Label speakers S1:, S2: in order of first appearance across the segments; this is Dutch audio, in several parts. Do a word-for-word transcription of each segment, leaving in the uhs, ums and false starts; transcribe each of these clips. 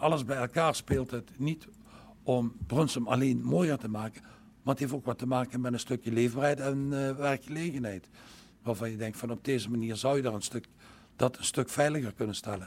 S1: alles bij elkaar speelt het niet om Brønsum alleen mooier te maken, maar het heeft ook wat te maken met een stukje leefbaarheid en uh, werkgelegenheid. Waarvan je denkt van op deze manier zou je daar een stuk, dat een stuk veiliger kunnen stellen.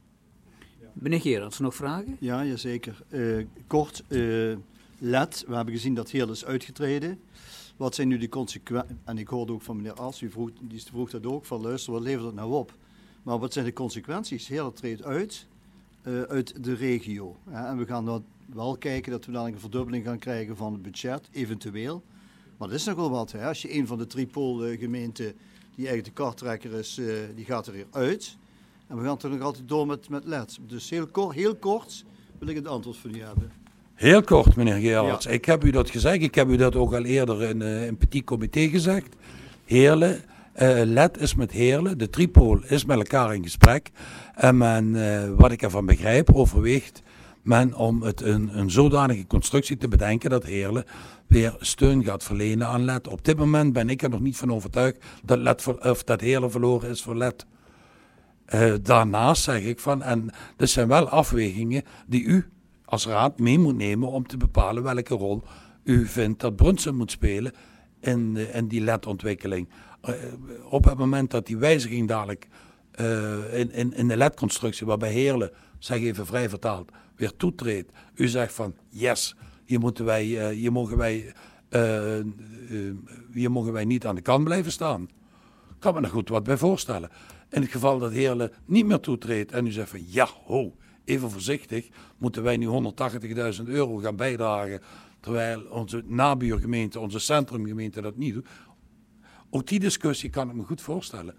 S2: Meneer Gerards, nog vragen?
S3: Ja, jazeker. Uh, kort, uh, L E D, we hebben gezien dat Heerlen is uitgetreden. Wat zijn nu de consequenties? En ik hoorde ook van meneer As, die vroeg, die vroeg dat ook, van luister, wat levert het nou op? Maar wat zijn de consequenties? Heerlen treedt uit, uh, uit de regio. Ja, en we gaan dan wel kijken dat we dan een verdubbeling gaan krijgen van het budget, eventueel. Maar dat is nogal wat. Hè? Als je een van de Tripolgemeenten, die eigenlijk de karttrekker is, uh, die gaat er weer uit. En we gaan toch nog altijd door met, met L E D. Dus heel, ko- heel kort wil ik het antwoord van u hebben.
S1: Heel kort, meneer Gerards.
S3: Ja.
S1: Ik heb u dat gezegd. Ik heb u dat ook al eerder in uh, een petit comité gezegd. Heerlen, uh, L E D is met Heerlen. De Tripol is met elkaar in gesprek. En men, uh, wat ik ervan begrijp, overweegt men om het een, een zodanige constructie te bedenken dat Heerlen weer steun gaat verlenen aan L E D. Op dit moment ben ik er nog niet van overtuigd dat, L E D ver, of dat Heerlen verloren is voor L E D. Uh, daarnaast zeg ik van, en dit zijn wel afwegingen die u als raad mee moet nemen om te bepalen welke rol u vindt dat Brønsum moet spelen in, uh, in die L E D-ontwikkeling. Uh, op het moment dat die wijziging dadelijk uh, in, in, in de L E D-constructie, waarbij Heerlen, zeg even vrij vertaald, weer toetreedt. U zegt van, yes, hier, moeten wij, uh, hier, mogen wij, uh, uh, hier mogen wij niet aan de kant blijven staan. Ik kan me er goed wat bij voorstellen. In het geval dat Heerlen niet meer toetreedt en u zegt van, ja, ho, even voorzichtig, moeten wij nu honderdtachtigduizend euro gaan bijdragen, terwijl onze nabuurgemeente, onze centrumgemeente dat niet doet. Ook die discussie kan ik me goed voorstellen.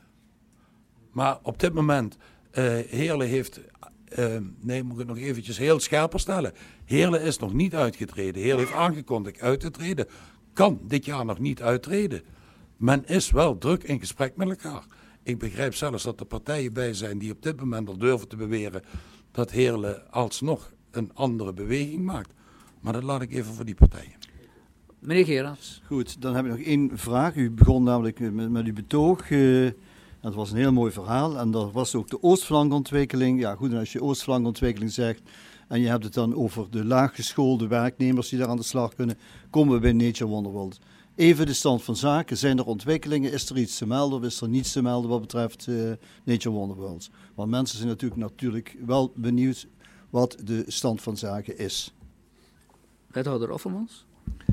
S1: Maar op dit moment, uh, Heerlen heeft, uh, nee, moet ik het nog eventjes heel scherper stellen. Heerlen is nog niet uitgetreden. Heerlen heeft aangekondigd uit te treden. Kan dit jaar nog niet uittreden. Men is wel druk in gesprek met elkaar. Ik begrijp zelfs dat er partijen bij zijn die op dit moment al durven te beweren dat Heerlen alsnog een andere beweging maakt. Maar dat laat ik even voor die partijen.
S2: Meneer Gerards.
S3: Goed, dan heb ik nog één vraag. U begon namelijk met, met uw betoog. Uh, dat was een heel mooi verhaal. En dat was ook de Oostflankontwikkeling. Ja goed, en als je Oostflankontwikkeling zegt en je hebt het dan over de laaggeschoolde werknemers die daar aan de slag kunnen, komen we bij Nature Wonderworld. Even de stand van zaken. Zijn er ontwikkelingen? Is er iets te melden of is er niets te melden wat betreft uh, Nature Wonderworld? Want mensen zijn natuurlijk, natuurlijk wel benieuwd wat de stand van zaken is.
S2: Wethouder Offermans?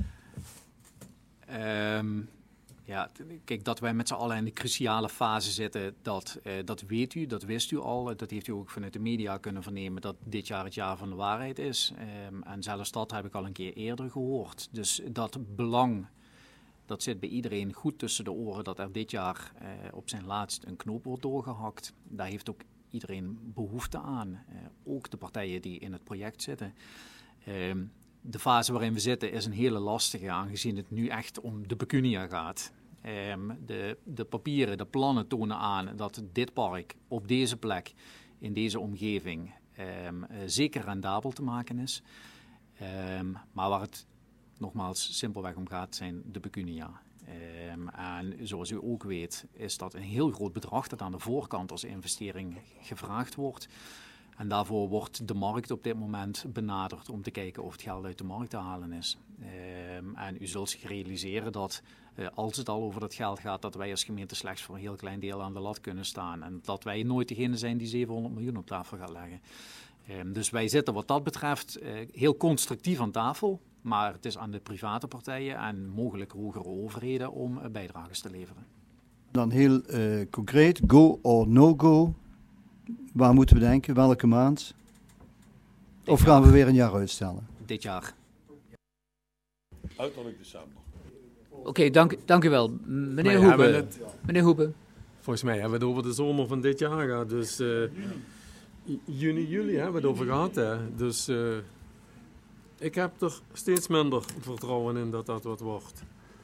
S4: Um, ja, kijk, dat wij met z'n allen in de cruciale fase zitten, dat, uh, dat weet u, dat wist u al. Dat heeft u ook vanuit de media kunnen vernemen, dat dit jaar het jaar van de waarheid is. Um, en zelfs dat heb ik al een keer eerder gehoord. Dus dat belang, dat zit bij iedereen goed tussen de oren, dat er dit jaar uh, op zijn laatst een knoop wordt doorgehakt. Daar heeft ook iedereen behoefte aan. Uh, ook de partijen die in het project zitten. Um, De fase waarin we zitten is een hele lastige, aangezien het nu echt om de pecunia gaat. Um, de, de papieren, de plannen tonen aan dat dit park op deze plek, in deze omgeving, um, uh, zeker rendabel te maken is. Um, maar waar het nogmaals simpelweg om gaat, zijn de pecunia. Um, en zoals u ook weet, is dat een heel groot bedrag dat aan de voorkant als investering gevraagd wordt. En daarvoor wordt de markt op dit moment benaderd om te kijken of het geld uit de markt te halen is. Um, en u zult zich realiseren dat uh, als het al over dat geld gaat, dat wij als gemeente slechts voor een heel klein deel aan de lat kunnen staan. En dat wij nooit degene zijn die zevenhonderd miljoen op tafel gaat leggen. Um, dus wij zitten wat dat betreft uh, heel constructief aan tafel. Maar het is aan de private partijen en mogelijk hogere overheden om uh, bijdrages te leveren.
S3: Dan heel uh, concreet, go or no go. Waar moeten we denken? Welke maand?
S4: Dit
S3: of gaan
S4: jaar.
S3: we weer een jaar uitstellen?
S4: Dit jaar.
S1: Uiterlijk december.
S2: Oké, okay, dank, dank u wel. Meneer
S5: Maar
S2: Hoebe.
S5: het,
S2: Meneer Hoebe.
S5: Volgens mij hebben we het over de zomer van dit jaar gehad. Dus uh, juni, juli hebben we het over gehad. Hè. Dus uh, ik heb er steeds minder vertrouwen in dat dat wat wordt.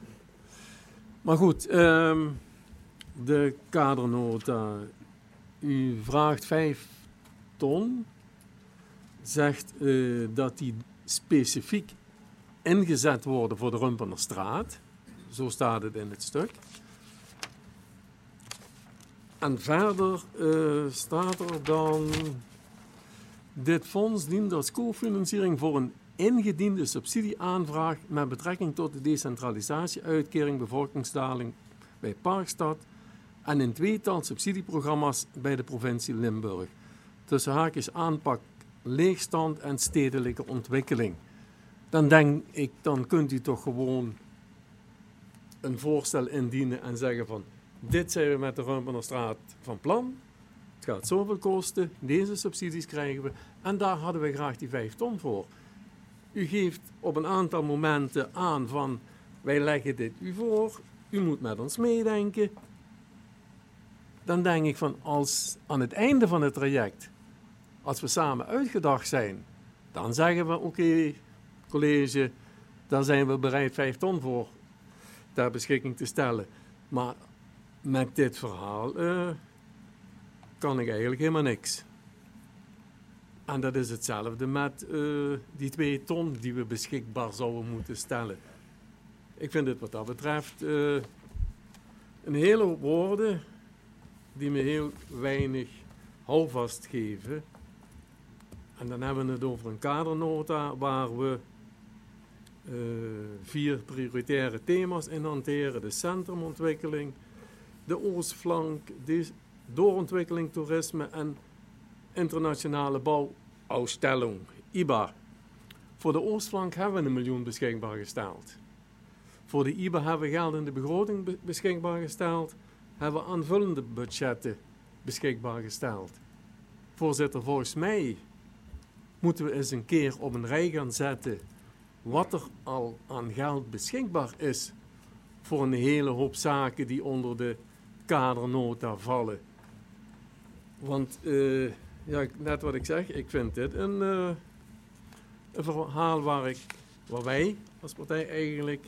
S5: Maar goed, um, de kadernota. U vraagt vijf ton, zegt uh, dat die specifiek ingezet worden voor de Rumpenerstraat. Zo staat het in het stuk. En verder uh, staat er dan Dit fonds dient als cofinanciering voor een ingediende subsidieaanvraag met betrekking tot de decentralisatie-uitkering bevolkingsdaling bij Parkstad en een tweetal subsidieprogramma's bij de provincie Limburg. Tussen haakjes aanpak leegstand en stedelijke ontwikkeling. Dan denk ik, dan kunt u toch gewoon een voorstel indienen en zeggen van, dit zijn we met de Ruimpenerstraat van plan. Het gaat zoveel kosten, deze subsidies krijgen we en daar hadden we graag die vijf ton voor. U geeft op een aantal momenten aan van, wij leggen dit u voor, u moet met ons meedenken. Dan denk ik van, als aan het einde van het traject, als we samen uitgedacht zijn, dan zeggen we, oké, okay, college, daar zijn we bereid vijf ton voor ter beschikking te stellen. Maar met dit verhaal uh, kan ik eigenlijk helemaal niks. En dat is hetzelfde met uh, die twee ton die we beschikbaar zouden moeten stellen. Ik vind het wat dat betreft uh, een hele hoop woorden die me heel weinig houvast geven. En dan hebben we het over een kadernota waar we uh, vier prioritaire thema's in hanteren. De centrumontwikkeling, de oostflank, de doorontwikkeling, toerisme en internationale bouwausstelling, I B A. Voor de oostflank hebben we een miljoen beschikbaar gesteld. Voor de I B A hebben we geld in de begroting be- beschikbaar gesteld. Hebben we aanvullende budgetten beschikbaar gesteld. Voorzitter, volgens mij moeten we eens een keer op een rij gaan zetten wat er al aan geld beschikbaar is voor een hele hoop zaken die onder de kadernota vallen. Want, uh, ja, net wat ik zeg, ik vind dit een, uh, een verhaal waar, ik, waar wij als partij eigenlijk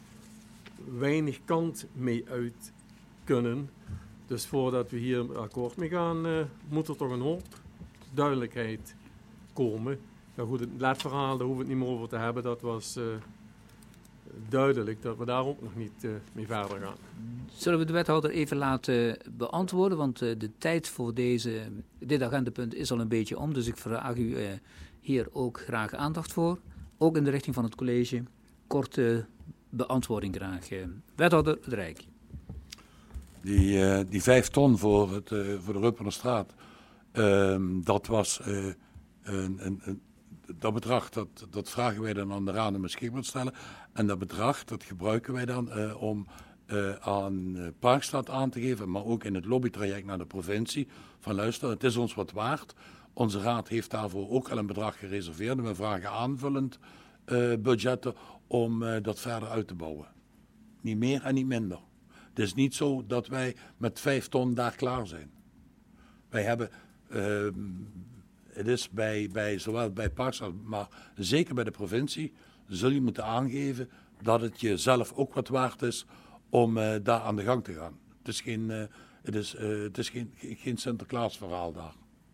S5: weinig kant mee uit kunnen. Dus voordat we hier akkoord mee gaan, uh, moet er toch een hoop duidelijkheid komen. Ja goed, het ledverhaal, daar hoeven we het niet meer over te hebben. Dat was uh, duidelijk dat we daar ook nog niet uh, mee verder gaan.
S2: Zullen we de wethouder even laten beantwoorden? Want uh, de tijd voor deze, dit agendapunt is al een beetje om. Dus ik vraag u uh, hier ook graag aandacht voor. Ook in de richting van het college. Korte beantwoording graag. Uh, wethouder het Rijk.
S1: Die, uh, die vijf ton voor, het, uh, voor de Ruimpenerstraat, uh, dat was uh, een, een, een, dat bedrag, dat, dat vragen wij dan aan de raad om beschikbaar te stellen. En dat bedrag, dat gebruiken wij dan uh, om uh, aan uh, Parkstad aan te geven, maar ook in het lobbytraject naar de provincie. Van luister, het is ons wat waard. Onze raad heeft daarvoor ook al een bedrag gereserveerd. En we vragen aanvullend uh, budgetten om uh, dat verder uit te bouwen. Niet meer en niet minder. Het is niet zo dat wij met vijf ton daar klaar zijn. Wij hebben, uh, het is bij, bij, zowel bij Parkstad, maar zeker bij de provincie, zul je moeten aangeven dat het jezelf ook wat waard is om uh, daar aan de gang te gaan. Het is geen, uh, het is, uh, het is geen, geen Sinterklaas verhaal daar.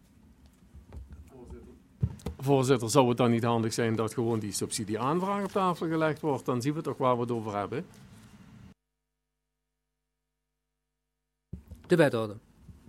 S5: Voorzitter, zou het dan niet handig zijn dat gewoon die subsidieaanvraag op tafel gelegd wordt? Dan zien we toch waar we het over hebben.
S2: De wethouder.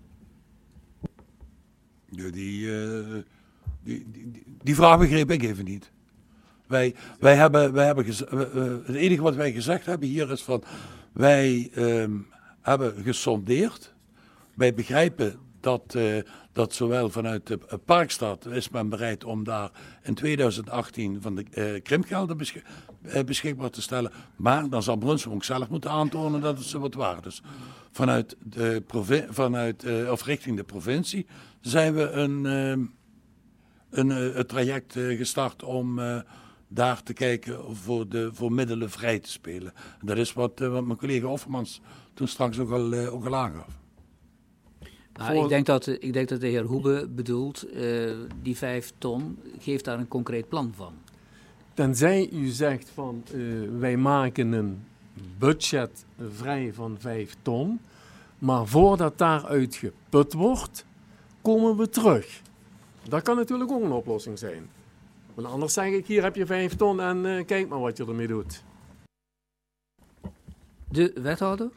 S1: Ja, die, uh, die, die, die, die vraag begreep ik even niet. Wij, wij hebben, wij hebben gez- uh, uh, het enige wat wij gezegd hebben hier is van, wij um, hebben gesondeerd. Wij begrijpen dat, uh, dat zowel vanuit de uh, Parkstad is men bereid om daar in tweeduizend achttien van de uh, krimgelden besch- uh, beschikbaar te stellen. Maar dan zal Brunsum ook zelf moeten aantonen dat het ze wat waard is. Vanuit, de provi- vanuit uh, of richting de provincie zijn we een, uh, een, uh, een traject uh, gestart om uh, daar te kijken voor, de, voor middelen vrij te spelen. Dat is wat, uh, wat mijn collega Offermans toen straks ook al, uh, ook al aangaf.
S2: Nou,
S5: Voor...
S2: ik, denk dat, ik denk dat de heer Hoebe bedoelt, uh, die vijf ton, geeft daar een concreet plan van.
S5: Tenzij u zegt van uh, wij maken een budget vrij van vijf ton, maar voordat daaruit geput wordt, komen we terug. Dat kan natuurlijk ook een oplossing zijn. Want anders zeg ik, hier heb je vijf ton en uh, kijk maar wat je ermee doet.
S2: De wethouder?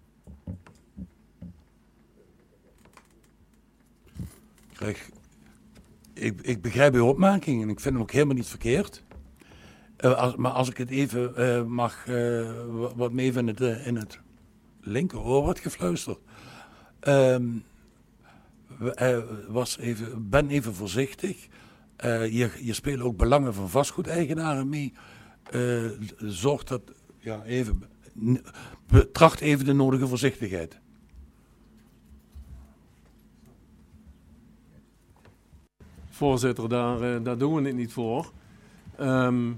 S1: Kijk, ik, ik begrijp uw opmerking en ik vind hem ook helemaal niet verkeerd. Uh, als, maar als ik het even uh, mag, uh, wat me even in het, uh, in het linkeroor wordt gefluisterd. Um, uh, was even, ben even voorzichtig. Uh, je, je speelt ook belangen van vastgoedeigenaren mee. Uh, zorg dat, ja, even, betracht even de nodige voorzichtigheid.
S5: Voorzitter, daar, uh, daar doen we het niet voor. Um,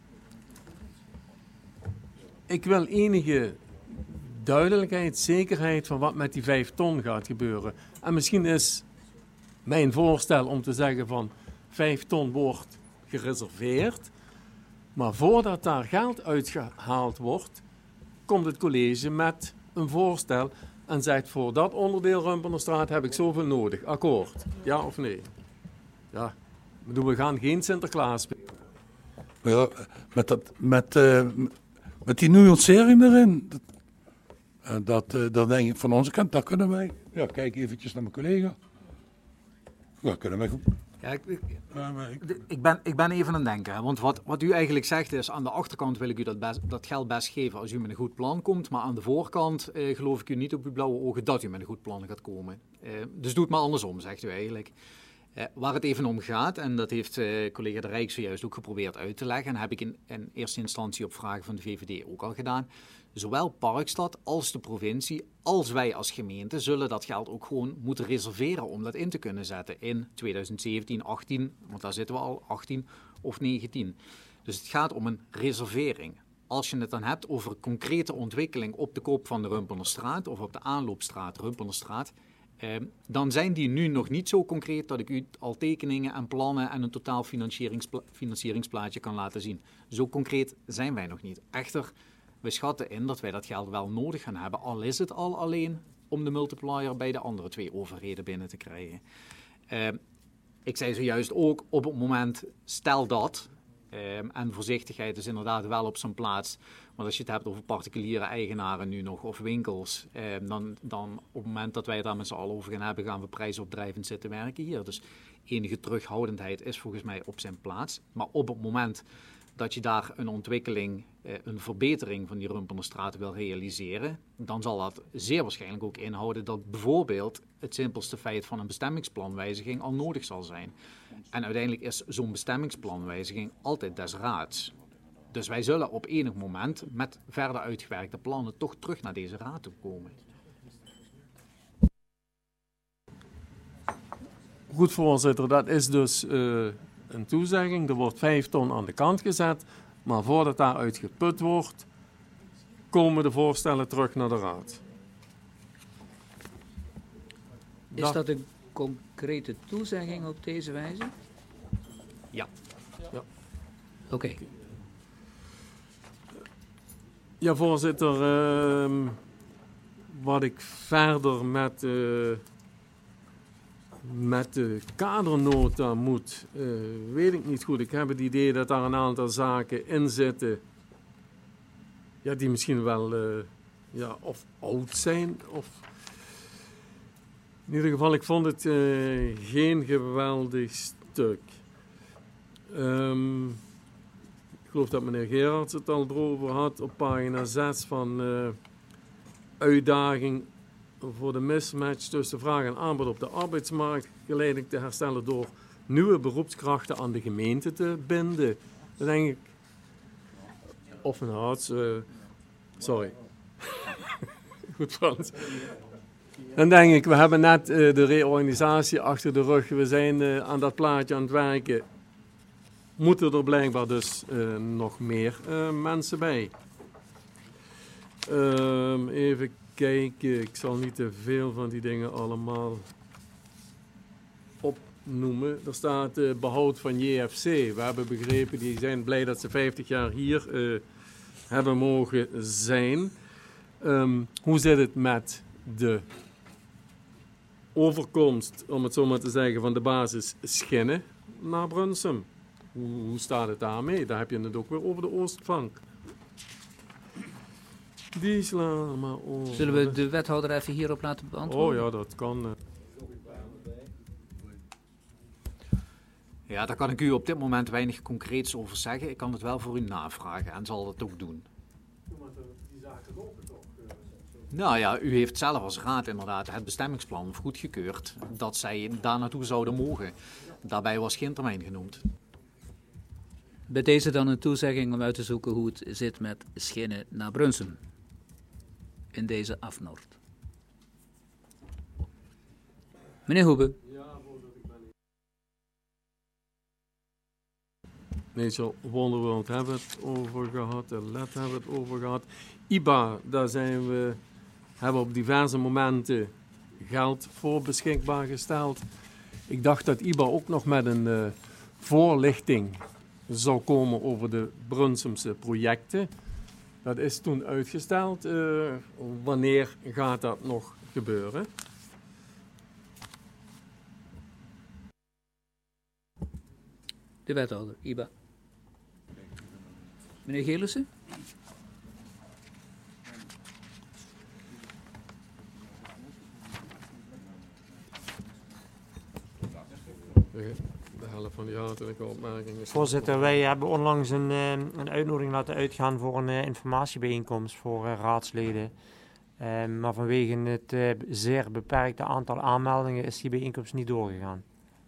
S5: ik wil enige duidelijkheid, zekerheid van wat met die vijf ton gaat gebeuren. En misschien is mijn voorstel om te zeggen van vijf ton wordt gereserveerd. Maar voordat daar geld uitgehaald wordt, komt het college met een voorstel en zegt voor dat onderdeel Rumpenerstraat heb ik zoveel nodig. Akkoord. Ja of nee? Ja, we gaan geen Sinterklaas spelen.
S1: Ja, met, dat, met, uh, met die nuancering erin, dat, uh, dat, uh, dat denk ik van onze kant, daar kunnen wij, ja, kijk eventjes naar mijn collega. Ja, kunnen wij goed.
S4: Ja, ik, ik,
S1: Ja, maar ik,
S4: ik, ben, ik ben even aan het denken. Hè? Want wat, wat u eigenlijk zegt is, aan de achterkant wil ik u dat, best, dat geld best geven als u met een goed plan komt. Maar aan de voorkant eh, geloof ik u niet op uw blauwe ogen dat u met een goed plan gaat komen. Eh, dus doe het maar andersom, zegt u eigenlijk. Eh, waar het even om gaat, en dat heeft eh, collega De Rijk zojuist ook geprobeerd uit te leggen, en heb ik in, in eerste instantie op vragen van de V V D ook al gedaan. Zowel Parkstad als de provincie, als wij als gemeente, zullen dat geld ook gewoon moeten reserveren om dat in te kunnen zetten in twintig zeventien, achttien, want daar zitten we al, achttien of negentien. Dus het gaat om een reservering. Als je het dan hebt over concrete ontwikkeling op de kop van de Rumpenerstraat of op de aanloopstraat Rumpenerstraat, eh, dan zijn die nu nog niet zo concreet dat ik u al tekeningen en plannen en een totaal financieringspla- financieringsplaatje kan laten zien. Zo concreet zijn wij nog niet. Echter, we schatten in dat wij dat geld wel nodig gaan hebben, al is het al alleen om de multiplier bij de andere twee overheden binnen te krijgen. Uh, ik zei zojuist ook, op het moment, stel dat, uh, en voorzichtigheid is inderdaad wel op zijn plaats, want als je het hebt over particuliere eigenaren nu nog, of winkels, uh, dan, dan op het moment dat wij het daar met z'n allen over gaan hebben, gaan we prijsopdrijvend zitten werken hier. Dus enige terughoudendheid is volgens mij op zijn plaats. Maar op het moment dat je daar een ontwikkeling, een verbetering van die Rumpenerstraat wil realiseren, dan zal dat zeer waarschijnlijk ook inhouden dat bijvoorbeeld het simpelste feit van een bestemmingsplanwijziging al nodig zal zijn. En uiteindelijk is zo'n bestemmingsplanwijziging altijd des raads. Dus wij zullen op enig moment met verder uitgewerkte plannen toch terug naar deze raad toe komen.
S5: Goed, voorzitter, dat is dus uh, een toezegging. Er wordt vijf ton aan de kant gezet, maar voordat daaruit geput wordt, komen de voorstellen terug naar de raad.
S2: Is dat, dat een concrete toezegging op deze wijze?
S4: Ja.
S5: ja.
S2: Oké. Okay.
S5: Ja, voorzitter, uh, wat ik verder met, uh, met de kadernota moet, uh, weet ik niet goed. Ik heb het idee dat daar een aantal zaken in zitten, ja, die misschien wel uh, ja, of oud zijn, of in ieder geval, ik vond het uh, geen geweldig stuk. Um, Ik geloof dat meneer Gerards het al erover had op pagina zes van uh, uitdaging voor de mismatch tussen vraag en aanbod op de arbeidsmarkt geleidelijk te herstellen door nieuwe beroepskrachten aan de gemeente te binden. Dan denk ik, of een harts, uh, sorry. Goed Frans. Dan denk ik, we hebben net uh, de reorganisatie achter de rug, we zijn uh, aan dat plaatje aan het werken. Moeten er blijkbaar dus uh, nog meer uh, mensen bij. Uh, even kijken, ik zal niet te veel van die dingen allemaal opnoemen. Er staat uh, behoud van J F C. We hebben begrepen, die zijn blij dat ze vijftig jaar hier uh, hebben mogen zijn. Um, hoe zit het met de overkomst, om het zo maar te zeggen, van de basis Schinnen naar Brunsum? Hoe, hoe staat het daarmee? Daar heb je het ook weer over de Oostflank. Die slaan maar over.
S2: Zullen we de wethouder even hierop laten beantwoorden?
S5: Oh ja, dat kan. Uh.
S4: Ja, daar kan ik u op dit moment weinig concreets over zeggen. Ik kan het wel voor u navragen en zal dat ook doen.
S5: Die zaken lopen toch?
S4: Nou ja, u heeft zelf als raad inderdaad het bestemmingsplan goedgekeurd dat zij daar naartoe zouden mogen. Daarbij was geen termijn genoemd.
S2: Bij deze dan een toezegging om uit te zoeken hoe het zit met Schinnen naar Brunsum. In deze Afnoord. Meneer Hoebe.
S5: Nature Wonderworld hebben we het over gehad, de L E D hebben we het over gehad. I B A, daar zijn we, hebben op diverse momenten geld voor beschikbaar gesteld. Ik dacht dat I B A ook nog met een uh, voorlichting zou komen over de Brunsumse projecten. Dat is toen uitgesteld. Uh, wanneer gaat dat nog gebeuren?
S2: De wethouder, I B A. Meneer Gelissen?
S5: De helft van die hartelijke opmerkingen.
S6: Voorzitter, wij hebben onlangs een, uh, een uitnodiging laten uitgaan voor een uh, informatiebijeenkomst voor uh, raadsleden. Uh, maar vanwege het uh, zeer beperkte aantal aanmeldingen is die bijeenkomst niet doorgegaan.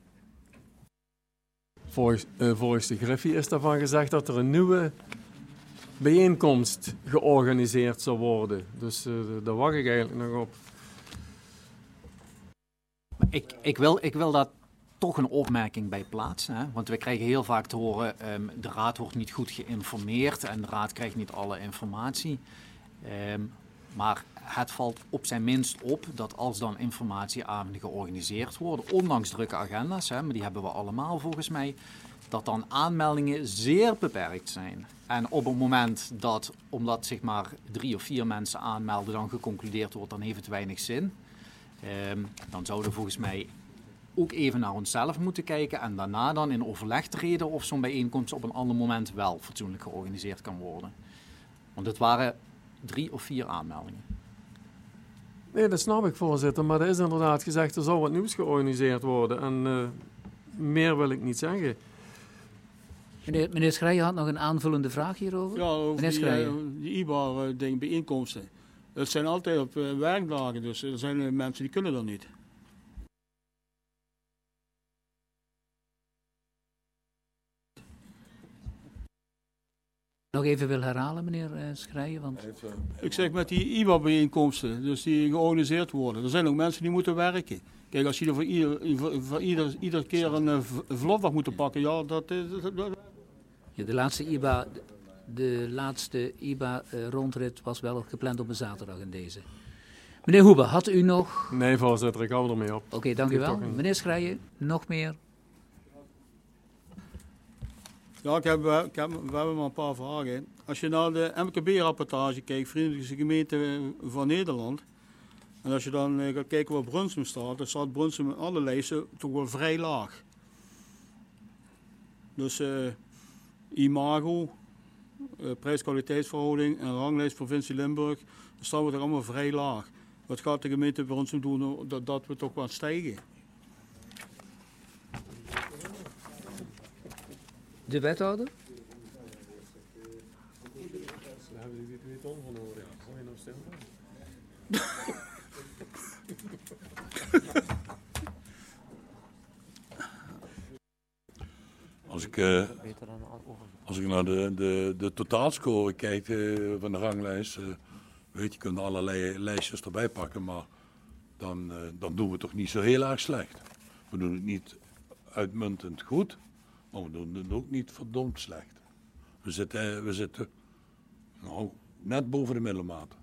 S5: Volgens, uh, volgens de Griffie is daarvan gezegd dat er een nieuwe bijeenkomst georganiseerd zou worden. Dus uh, daar wacht ik eigenlijk nog op.
S4: Ik, ik, wil, ik wil daar toch een opmerking bij plaatsen. Hè? Want we krijgen heel vaak te horen, um, de raad wordt niet goed geïnformeerd en de raad krijgt niet alle informatie. Um, maar het valt op zijn minst op dat als dan informatieavonden georganiseerd worden, ondanks drukke agenda's, hè, maar die hebben we allemaal volgens mij, dat dan aanmeldingen zeer beperkt zijn. En op het moment dat, omdat zeg maar drie of vier mensen aanmelden, dan geconcludeerd wordt, dan heeft het weinig zin. Um, dan zouden we volgens mij ook even naar onszelf moeten kijken en daarna dan in overleg treden of zo'n bijeenkomst op een ander moment wel fatsoenlijk georganiseerd kan worden. Want het waren drie of vier aanmeldingen.
S5: Nee, dat snap ik, voorzitter. Maar er is inderdaad gezegd, er zal wat nieuws georganiseerd worden. En uh, meer wil ik niet zeggen.
S2: Meneer, meneer Schreijen had nog een aanvullende vraag hierover.
S7: Ja, over
S2: meneer
S7: die, uh, die I B A-ding, bijeenkomsten. Dat zijn altijd op uh, werkdagen, dus er zijn uh, mensen die kunnen dat niet.
S2: Nog even wil herhalen, meneer uh, Schreijen, want...
S7: Ik zeg met die I B A-bijeenkomsten, dus die georganiseerd worden. Er zijn ook mensen die moeten werken. Kijk, als je er voor ieder, voor, voor ieder, ieder keer een uh, vlotdag moet pakken, ja, dat is...
S2: Ja, de laatste I B A, de laatste I B A-rondrit was wel gepland op een zaterdag in deze. Meneer Hoebe, had u nog...
S5: Nee, voorzitter, ik hou ermee op.
S2: Oké, okay, dank u wel.
S5: Een...
S2: Meneer Schreijen, nog meer?
S7: Ja, ik heb, ik heb, we hebben maar een paar vragen. Als je naar de M K B-rapportage kijkt, Vriendelijke Gemeente van Nederland, en als je dan uh, gaat kijken waar Brunsum staat, dan staat Brunsum in alle lijsten toch wel vrij laag. Dus uh, imago, uh, prijs-kwaliteitsverhouding en ranglijst provincie Limburg, dan staan we toch allemaal vrij laag. Wat gaat de gemeente Brunsum doen dat, dat we toch wat stijgen?
S2: De wethouder?
S5: Daar hebben we die twee ton voor nodig. Moet je nog stemmen?
S1: Als ik, uh, als ik naar de, de, de totaalscore kijk uh, van de ranglijst, uh, weet je, je kunt allerlei lijstjes erbij pakken, maar dan, uh, dan doen we het toch niet zo heel erg slecht. We doen het niet uitmuntend goed. Maar we doen het ook niet verdomd slecht. We zitten, we zitten nou, net boven de middelmaat.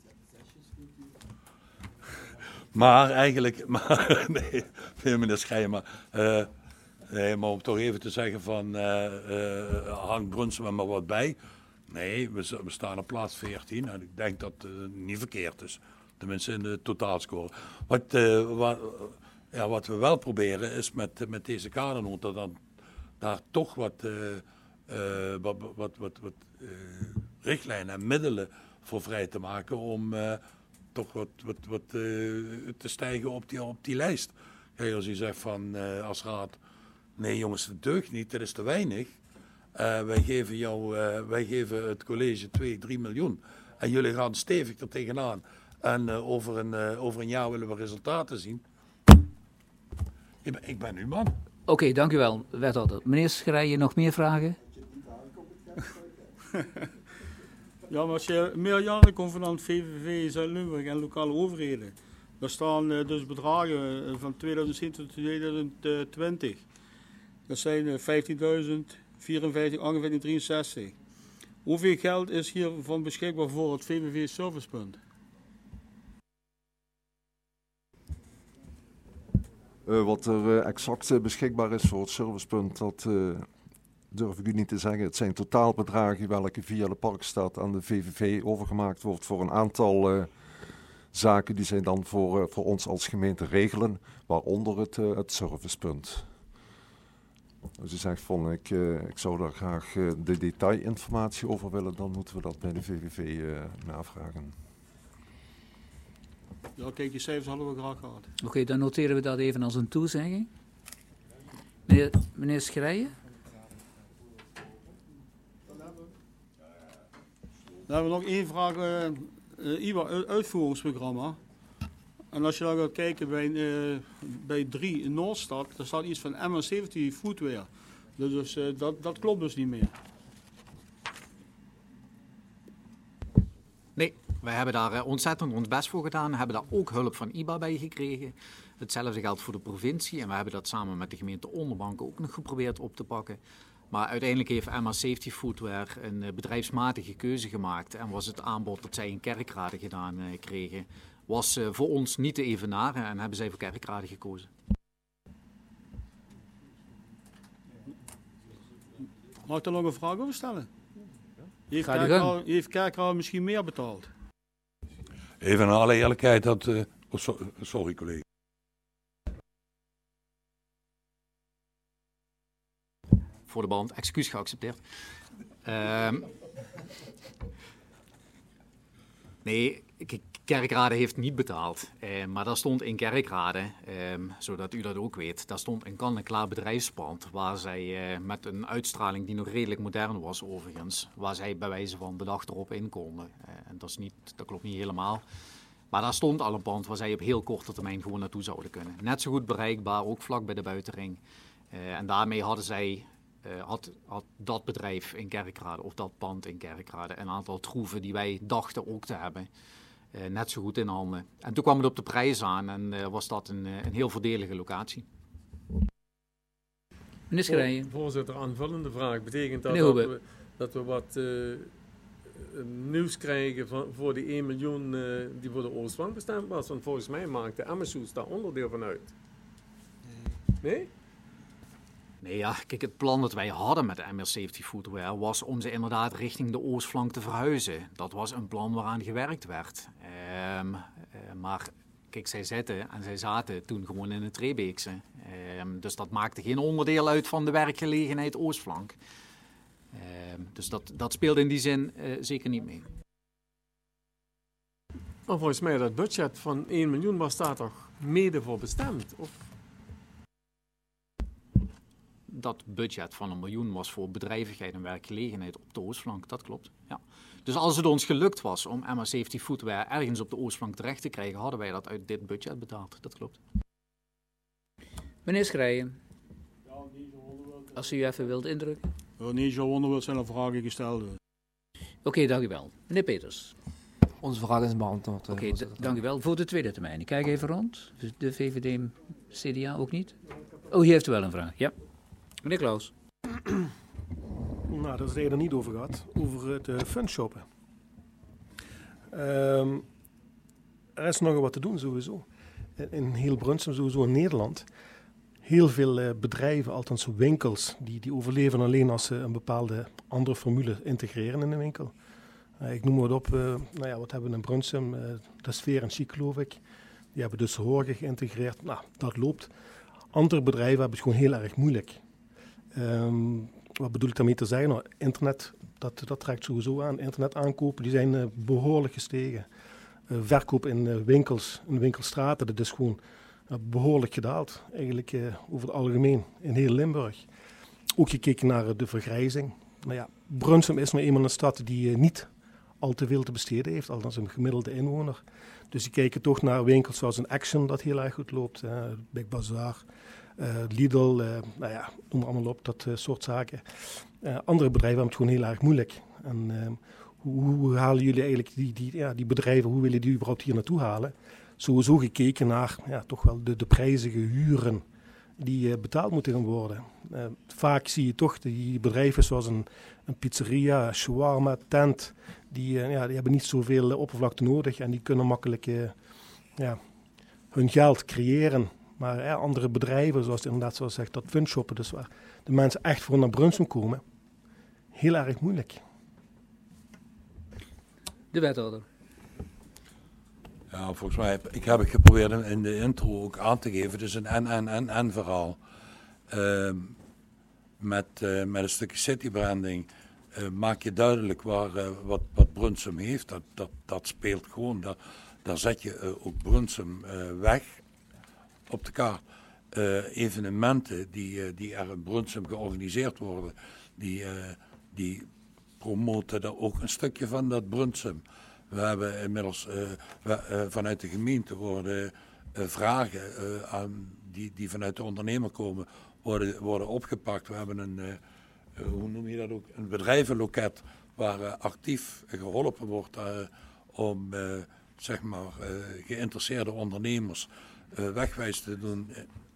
S1: Maar eigenlijk, maar, nee, nee meneer Schreijen, maar, uh, nee, maar om toch even te zeggen van, uh, uh, hangt Brunsum er maar wat bij. Nee, we, we staan op plaats veertien en ik denk dat het uh, niet verkeerd is. Tenminste in de totaalscore. Wat, uh, wat, ja, wat we wel proberen is met, met deze kadernota dan daar toch wat, uh, uh, wat, wat, wat, wat uh, richtlijnen en middelen voor vrij te maken om uh, toch wat, wat, wat uh, te stijgen op die, op die lijst. Kijk, als u zegt van uh, als raad, Nee jongens, dat deugt niet, dat is te weinig. Uh, wij, geven jou, uh, wij geven het college twee, drie miljoen. En jullie gaan stevig er tegenaan. En uh, over, een, uh, over een jaar willen we resultaten zien. Ik ben, ik ben uw man.
S2: Oké, okay, dank u wel, wethouder. Meneer Schrijen, nog meer vragen?
S7: Ja, maar als je meerjarenconvenant V V V Zuid-Limburg en lokale overheden, daar staan uh, dus bedragen uh, van tweeduizend zeven tot tweeduizend twintig. Dat zijn uh, vijftienduizend vierenvijftig, achtenvijftig, drieënzestig. Hoeveel geld is hiervan beschikbaar voor het V V V Servicepunt?
S8: Uh, wat er uh, exact uh, beschikbaar is voor het servicepunt, dat uh, durf ik u niet te zeggen. Het zijn totaalbedragen welke via de Parkstad aan de V V V overgemaakt wordt voor een aantal uh, zaken die zij dan voor, uh, voor ons als gemeente regelen, waaronder het, uh, het servicepunt. Als u zegt van ik, uh, ik zou daar graag uh, de detailinformatie over willen, dan moeten we dat bij de V V V uh, navragen.
S7: Ja, kijk, die cijfers hadden we graag gehad.
S2: Oké, okay, dan noteren we dat even als een toezegging. Meneer, meneer Schrijen?
S7: Dan hebben we nog één vraag. Uh, uh, I B A-uitvoeringsprogramma. En als je dan gaat kijken bij, uh, bij drie in Noordstad, daar staat iets van M R zeventig Footwear. Dus uh, dat, dat klopt dus niet meer.
S4: Nee, wij hebben daar uh, ontzettend ons best voor gedaan. We hebben daar ook hulp van I B A bij gekregen. Hetzelfde geldt voor de provincie. En we hebben dat samen met de gemeente Onderbank ook nog geprobeerd op te pakken. Maar uiteindelijk heeft M R zeventig Footwear een uh, bedrijfsmatige keuze gemaakt. En was het aanbod dat zij in Kerkrade gedaan uh, kregen, was uh, voor ons niet te evenaren. En hebben zij voor Kerkrade gekozen.
S7: Mag ik daar nog een vraag over stellen? Heeft Kerkrade, heeft Kerkrade misschien meer betaald?
S1: Even in alle eerlijkheid, dat... Uh, oh, so, sorry collega.
S4: Voor de band, excuus geaccepteerd. Um, nee, Kerkrade heeft niet betaald. Uh, maar daar stond in Kerkrade, um, zodat u dat ook weet, daar stond een kan-en-klaar bedrijfspand waar zij uh, met een uitstraling die nog redelijk modern was overigens, waar zij bij wijze van de dag erop in konden. Uh, en dat, is niet, dat klopt niet helemaal. Maar daar stond al een pand waar zij op heel korte termijn gewoon naartoe zouden kunnen. Net zo goed bereikbaar, ook vlak bij de buitenring. Uh, en daarmee hadden zij... Uh, had, had dat bedrijf in Kerkrade of dat pand in Kerkrade een aantal troeven die wij dachten ook te hebben, uh, net zo goed in handen. En toen kwam het op de prijs aan en uh, was dat een, een heel voordelige locatie.
S2: Meneer Schrijen.
S5: Voorzitter, aanvullende vraag. Betekent dat dat we, dat we wat uh, nieuws krijgen van, voor die één miljoen uh, die voor de Oostflank bestemd was? Want volgens mij maakte Amersfoort daar onderdeel van uit. Nee?
S4: Nee, ja, kijk, het plan dat wij hadden met M R zeventig Footwear was om ze inderdaad richting de Oostflank te verhuizen. Dat was een plan waaraan gewerkt werd. Um, uh, maar kijk, zij zitten en zij zaten toen gewoon in het Reebeekse. Um, dus dat maakte geen onderdeel uit van de werkgelegenheid Oostflank. Um, dus dat, dat speelde in die zin uh, zeker niet mee.
S5: Maar volgens mij dat budget van één miljoen was daar toch mede voor bestemd? Of...
S4: Dat budget van een miljoen was voor bedrijvigheid en werkgelegenheid op de Oostflank, dat klopt. Ja. Dus als het ons gelukt was om M R zeventig Footwear ergens op de Oostflank terecht te krijgen, hadden wij dat uit dit budget betaald, dat klopt.
S2: Meneer Schrijen, als u even wilt indrukken.
S7: Ja, niet zo wonder zijn er vragen gesteld. Oké,
S2: okay, dank u wel. Meneer Peters.
S9: Onze vraag is beantwoord.
S2: Oké, okay, dank u wel. Voor de tweede termijn. Ik kijk even rond. De V V D, C D A ook niet? Oh, hier heeft u wel een vraag, ja. Meneer Klaus.
S10: Nou, daar is het eerder niet over gehad. Over het uh, fundshoppen. Um, er is nogal wat te doen sowieso. In, in heel Brunsum, sowieso in Nederland. Heel veel uh, bedrijven, althans winkels, die, die overleven alleen als ze een bepaalde andere formule integreren in de winkel. Uh, ik noem wat op, uh, nou ja, wat hebben we in Brunsum? Uh, de Sfeer en Chic, geloof ik. Die hebben dus Horgen geïntegreerd. Nou, dat loopt. Andere bedrijven hebben het gewoon heel erg moeilijk. Um, wat bedoel ik daarmee te zeggen? Nou, internet, dat, dat trekt sowieso aan. Internet aankopen, die zijn uh, behoorlijk gestegen. Uh, verkoop in uh, winkels, in winkelstraten, dat is gewoon uh, behoorlijk gedaald. Eigenlijk uh, over het algemeen in heel Limburg. Ook gekeken naar uh, de vergrijzing. Nou ja, Brunsum is nou eenmaal een stad die uh, niet al te veel te besteden heeft, althans een gemiddelde inwoner. Dus die kijken toch naar winkels zoals een Action dat heel erg goed loopt. Uh, Big Bazaar, uh, Lidl, uh, nou ja, noem maar allemaal op, dat uh, soort zaken. Uh, andere bedrijven hebben het gewoon heel erg moeilijk. En uh, hoe, hoe halen jullie eigenlijk die, die, ja, die bedrijven, hoe willen die überhaupt hier naartoe halen? Sowieso gekeken naar ja, toch wel de, de prijzige huren die uh, betaald moeten gaan worden. Uh, vaak zie je toch die bedrijven zoals een, een pizzeria, shawarma, tent, die, uh, ja, die hebben niet zoveel uh, oppervlakte nodig en die kunnen makkelijk uh, ja, hun geld creëren. Maar uh, andere bedrijven, zoals inderdaad zoals zegt, dat funshoppen, dus waar de mensen echt voor naar Brunsum komen, heel erg moeilijk.
S2: De wethouder.
S1: Ja, volgens mij heb ik heb het geprobeerd in de intro ook aan te geven. Het is een en-en-en-en verhaal. Uh, met, uh, met een stukje citybranding uh, maak je duidelijk waar, uh, wat, wat Brunsum heeft. Dat, dat, dat speelt gewoon. Dat, daar zet je uh, ook Brunsum uh, weg op de kaart. Uh, evenementen die, uh, die er in Brunsum georganiseerd worden, die, uh, die promoten daar ook een stukje van dat Brunsum. We hebben inmiddels uh, we, uh, vanuit de gemeente worden uh, vragen uh, aan die, die vanuit de ondernemer komen, worden, worden opgepakt. We hebben een, uh, uh, hoe noem je dat ook, een bedrijvenloket waar uh, actief geholpen wordt uh, om uh, zeg maar uh, geïnteresseerde ondernemers uh, wegwijs te doen.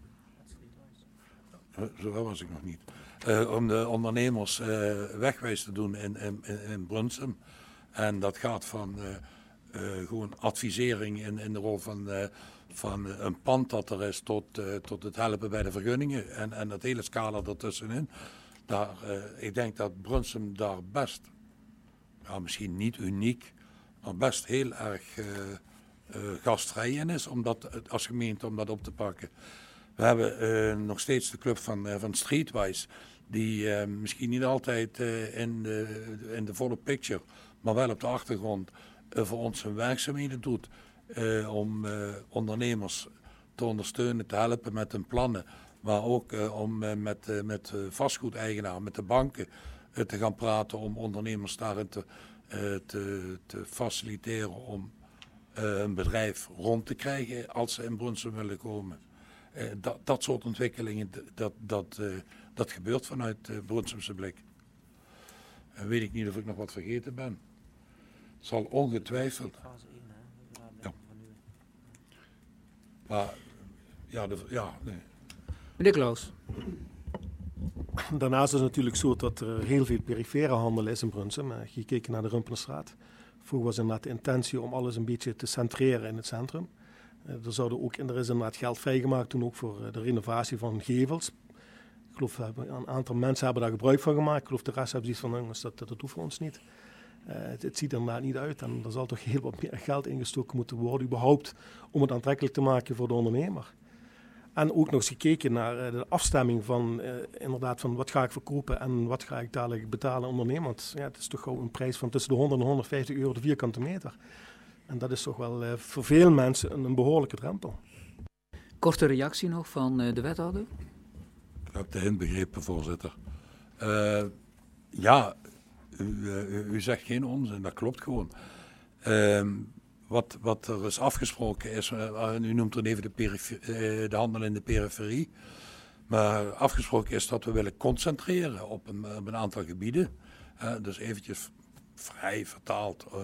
S1: Uh, zo was ik nog niet. Uh, om de ondernemers uh, wegwijs te doen in, in, in Brunsum. En dat gaat van uh, uh, gewoon advisering in, in de rol van, uh, van uh, een pand dat er is tot, uh, tot het helpen bij de vergunningen en, en dat hele scala ertussenin. Daar, uh, ik denk dat Brunsum daar best, ja, misschien niet uniek, maar best heel erg uh, uh, gastvrij in is om dat, als gemeente om dat op te pakken. We hebben uh, nog steeds de club van, uh, van Streetwise, die uh, misschien niet altijd uh, in, de, in de volle picture, maar wel op de achtergrond uh, voor ons hun werkzaamheden doet. Uh, om uh, ondernemers te ondersteunen, te helpen met hun plannen. Maar ook uh, om uh, met, uh, met uh, vastgoedeigenaren, met de banken uh, te gaan praten. Om ondernemers daarin te, uh, te, te faciliteren om uh, een bedrijf rond te krijgen als ze in Brunsum willen komen. Uh, dat, dat soort ontwikkelingen, dat, dat, uh, dat gebeurt vanuit uh, Brunsumse blik. Uh, weet ik niet of ik nog wat vergeten ben. Zal ongetwijfeld. Ja. Maar ja, de, ja nee.
S2: Meneer Klaus.
S10: Daarnaast is het natuurlijk zo dat er heel veel perifere handel is in Brunsum. Gekeken naar de Rumpelenstraat. Vroeger was inderdaad de intentie om alles een beetje te centreren in het centrum. Er, zouden ook, er is inderdaad geld vrijgemaakt toen ook voor de renovatie van gevels. Ik geloof dat een aantal mensen hebben daar gebruik van gemaakt. Ik geloof de rest hebben zoiets van, jongens, dat, dat hoeft voor ons niet. Uh, het, het ziet er inderdaad niet uit en er zal toch heel wat meer geld ingestoken moeten worden überhaupt om het aantrekkelijk te maken voor de ondernemer. En ook nog eens gekeken naar uh, de afstemming van uh, inderdaad van wat ga ik verkopen en wat ga ik dadelijk betalen aan ondernemer. Want ja, het is toch gewoon een prijs van tussen de honderd en honderdvijftig euro de vierkante meter. En dat is toch wel uh, voor veel mensen een, een behoorlijke drempel.
S2: Korte reactie nog van uh, de wethouder?
S1: Ik heb de hint begrepen, voorzitter. Uh, ja, u, uh, u zegt geen onzin, dat klopt gewoon. Uh, wat, wat er is afgesproken is, uh, u noemt er even de, perifer- uh, de handel in de periferie. Maar afgesproken is dat we willen concentreren op een, op een aantal gebieden. Uh, dus eventjes vrij vertaald. Uh,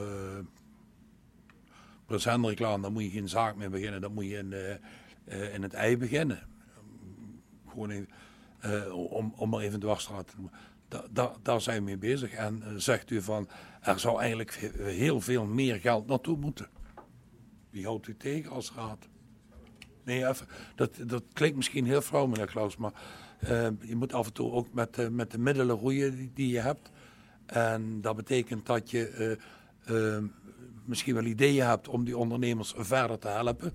S1: Prins Hendriklaan, daar moet je geen zaak mee beginnen, dan moet je in, uh, uh, in het ei beginnen. Gewoon even, uh, om, om maar even dwarsstraat te doen. Da, da, daar zijn we mee bezig. En uh, zegt u van, er zou eigenlijk heel veel meer geld naartoe moeten. Wie houdt u tegen als raad? Nee, even, dat, dat klinkt misschien heel flauw, meneer Klaus, maar uh, je moet af en toe ook met, uh, met de middelen roeien die, die je hebt. En dat betekent dat je uh, uh, misschien wel ideeën hebt om die ondernemers verder te helpen.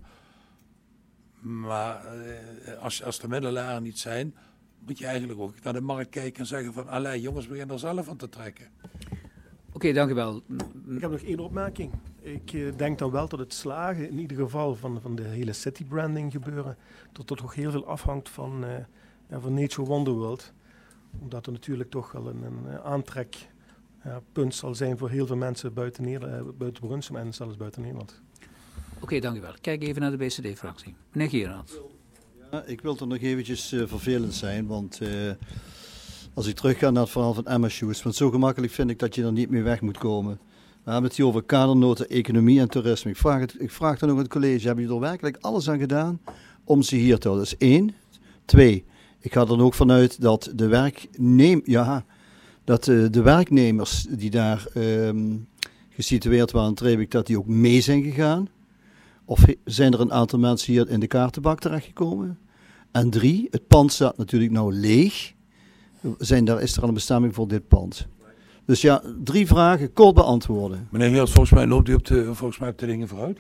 S1: Maar uh, als, als de middelen er niet zijn, moet je eigenlijk ook naar de markt kijken en zeggen van, allee jongens, begin er zelf aan te trekken.
S2: okay, dank u wel.
S10: Ik heb nog één opmerking. Ik uh, denk dan wel dat het slagen, in ieder geval van, van de hele city branding gebeuren, dat er toch heel veel afhangt van, uh, ja, van Nature Wonderworld. Omdat er natuurlijk toch wel een, een aantrek uh, punt zal zijn voor heel veel mensen buiten, Nederland, uh, buiten Brunsum en zelfs buiten Nederland.
S2: Oké, okay, dank u wel. Kijk even naar de B C D-fractie. Meneer Gerards.
S3: Ja, ik wil er nog eventjes uh, vervelend zijn, want uh, als ik terug ga naar het verhaal van Emma Shoes, want zo gemakkelijk vind ik dat je er niet mee weg moet komen. We hebben het hier over kadernoten, economie en toerisme. Ik vraag, het, ik vraag dan ook het college, hebben jullie er werkelijk alles aan gedaan om ze hier te houden? Dat is één. Twee, ik ga er dan ook vanuit dat de, werkneem, ja, dat, uh, de werknemers die daar um, gesitueerd waren in Trebik, dat die ook mee zijn gegaan. Of zijn er een aantal mensen hier in de kaartenbak terechtgekomen? En drie, het pand staat natuurlijk nou leeg. Zijn daar, is er al een bestemming voor dit pand? Dus ja, drie vragen, kort beantwoorden.
S1: Meneer Heert, volgens mij loopt u op de, volgens mij op de dingen vooruit.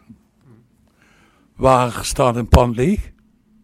S1: Waar staat een pand leeg?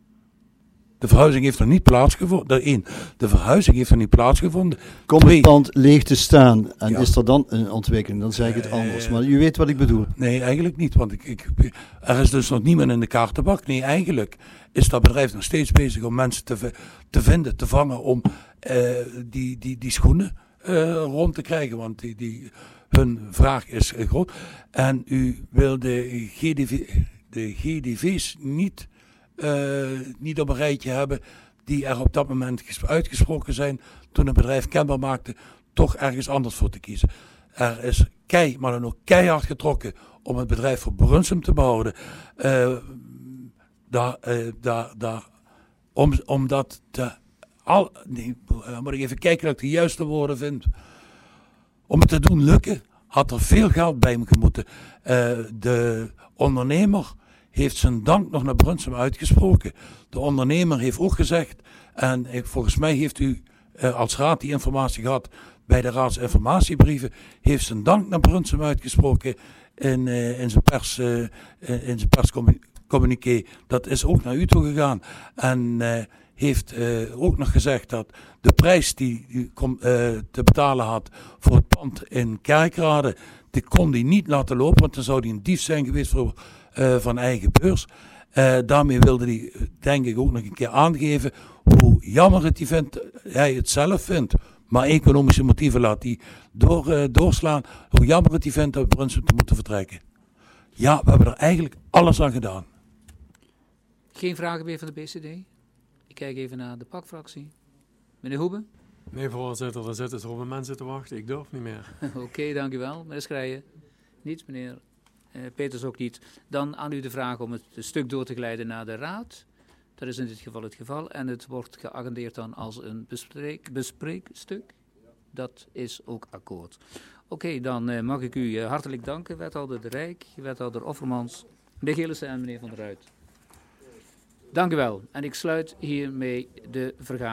S1: De verhuizing heeft nog niet plaatsgevonden. Eén, de verhuizing heeft nog niet plaatsgevonden.
S3: Komt het pand leeg te staan en ja. Is er dan een ontwikkeling? Dan zeg ik het
S1: uh,
S3: anders. Maar u weet wat ik bedoel.
S1: Nee, eigenlijk niet. Want ik, ik, er is dus nog niemand in de kaartenbak. Nee, eigenlijk is dat bedrijf nog steeds bezig om mensen te, te vinden, te vangen om uh, die, die, die schoenen uh, rond te krijgen. Want die, die, hun vraag is uh, groot. En u wil de, G D V, de G D V's niet... Uh, niet op een rijtje hebben die er op dat moment uitgesproken zijn toen het bedrijf kenbaar maakte toch ergens anders voor te kiezen. Er is kei, maar dan ook keihard getrokken om het bedrijf voor Brunsum te behouden. Uh, daar, uh, daar, daar, om, om dat te... Al, nee, moet ik even kijken dat ik de juiste woorden vind. Om het te doen lukken had er veel geld bij moeten. Uh, de ondernemer heeft zijn dank nog naar Brunsum uitgesproken. De ondernemer heeft ook gezegd, en volgens mij heeft u uh, als raad die informatie gehad bij de raadsinformatiebrieven, heeft zijn dank naar Brunsum uitgesproken in, uh, in zijn pers, uh, in zijn perscommuniqué. Dat is ook naar u toe gegaan. En uh, heeft uh, ook nog gezegd dat de prijs die u uh, te betalen had voor het pand in Kerkrade, die kon hij niet laten lopen, want dan zou hij een dief zijn geweest voor Uh, van eigen beurs. Uh, daarmee wilde hij, denk ik, ook nog een keer aangeven hoe jammer het hij, vindt, hij het zelf vindt. Maar economische motieven laat hij door, uh, doorslaan. Hoe jammer het hij vindt dat Brunsum te moeten vertrekken. Ja, we hebben er eigenlijk alles aan gedaan.
S2: Geen vragen meer van de B C D? Ik kijk even naar de P A C-fractie. Meneer Hoebe?
S5: Nee, voorzitter, er zitten zoveel mensen te wachten. Ik durf niet meer.
S2: Oké, okay, dank u wel. Meneer Schrijen? Niets, meneer Uh, Peters ook niet. Dan aan u de vraag om het stuk door te glijden naar de raad. Dat is in dit geval het geval. En het wordt geagendeerd dan als een bespreek, bespreekstuk. Dat is ook akkoord. Oké, okay, dan uh, mag ik u uh, hartelijk danken, wethouder De Rijk, wethouder Offermans, meneer Gillissen en meneer Van der Ruijt. Dank u wel. En ik sluit hiermee de vergadering.